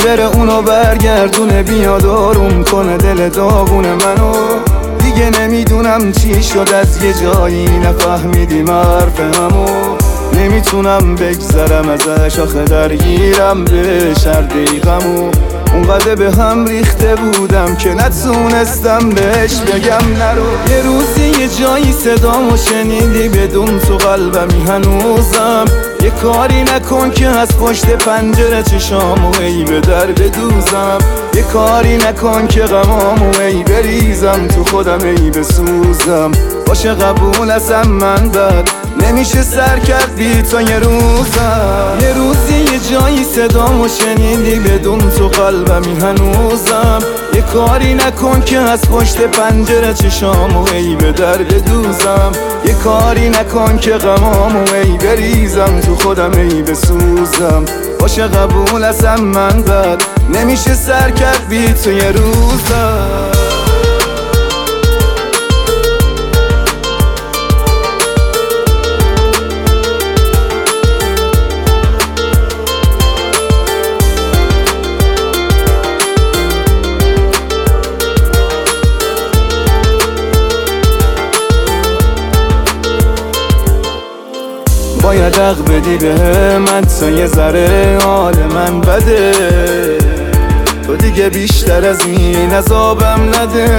بره اونو برگردونه، بیاد آروم کنه دل داغون منو. دیگه نمیدونم چی شد، از یه جایی نفهمیدیم حرف همو. نمیتونم بگذرم ازش، آخه درگیرم به شرد غمو. اونقدر به هم ریخته بودم که نتونستم بهش بگم نرو. یه روزی یه جایی صدامو شنیدی، بدون تو قلبمی هنوزم. یه کاری نکن که از پشت پنجره چشامو ای به در بدوزم. یه کاری نکن که غمامو ای بریزم تو خودم ای بسوزم. باشه قبول ازم من بد نمیشه سر کرد بی تو یه روزم. یه روزی یه جایی صدامو شنیدی، بدون تو قلبمی هنوزم. یه کاری نکن که از پشت پنجره چشامو ای به در بدوزم. یه کاری نکن که غمامو ای بریزم تو خودم ای بسوزم. باشه قبول ازم من بد نمیشه سر کرد بی تو یه روزم. باید حق بدی به من تا یه ذره حال من بده. تو دیگه بیشتر از این عذابم نده.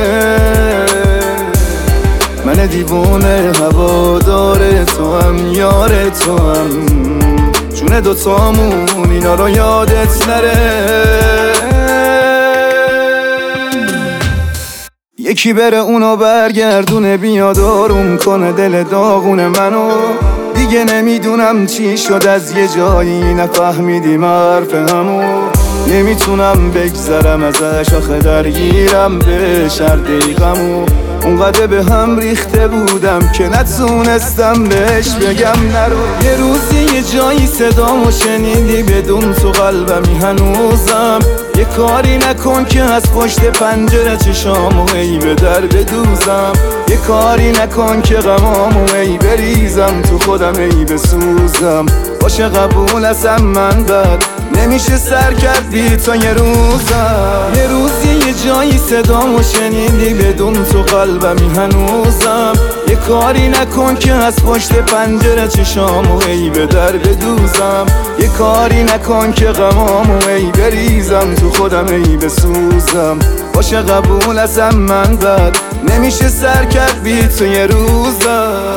من دیوونه هوادار تو هم یار تو هم، جون دوتامون اینا رو یادت نره. یکی بره اونو برگردونه، بیاد آروم کنه دل داغون منو. دیگه نمیدونم چی شد، از یه جایی نفهمیدیم حرف همو. نمیتونم بگذرم ازش، آخه درگیرم به شرد غمو. اونقدر به هم ریخته بودم که نتونستم بهش بگم نرو. یه روزی یه جایی صدامو شنیدی، بدون تو قلبمی هنوزم. یه کاری نکن که از پشت پنجره چشامو ای به در بدوزم. یه کاری نکن که غمامو ای بریزم تو خودم ای بسوزم. باشه قبول ازم من بد نمیشه سر کرد بی تو یه روزم. یه روزی یه جایی صدامو شنیدی، بدون تو قلبمی هنوزم. یه کاری نکن که از پشت پنجره چشامو ای به در بدوزم. یه کاری نکن که غمامو ای بریزم تو خودم ای بسوزم. باشه قبول ازم من بد نمیشه سر کرد بی تو یه روزم.